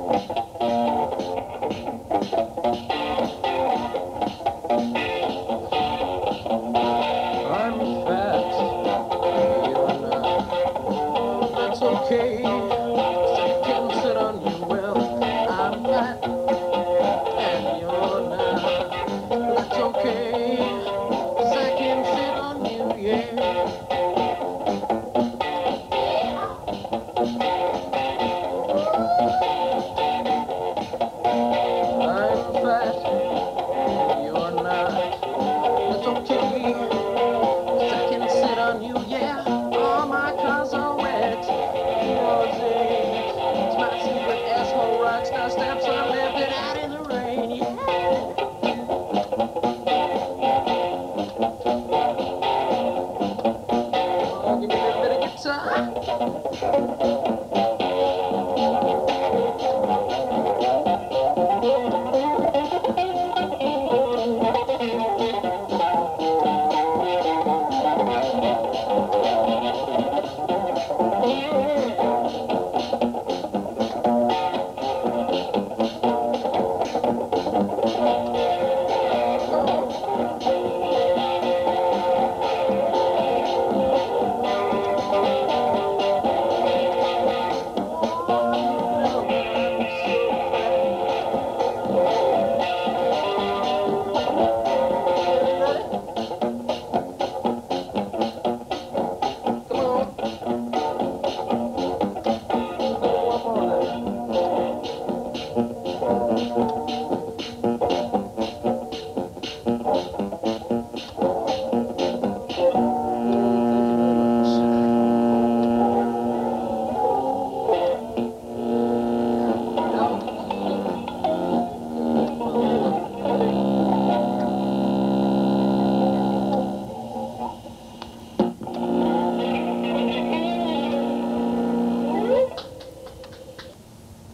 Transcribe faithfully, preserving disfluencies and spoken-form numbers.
I'm fat, you're not. That's okay, 'cause I can sit on you. Well, I'm fat and you're not. That's okay, 'cause I can sit on you, yeah. I'm fat and you're not. That's okay, 'cause I can sit on you, yeah. All my cars are wet. Yours ain't. It's my secret asshole rockstar steps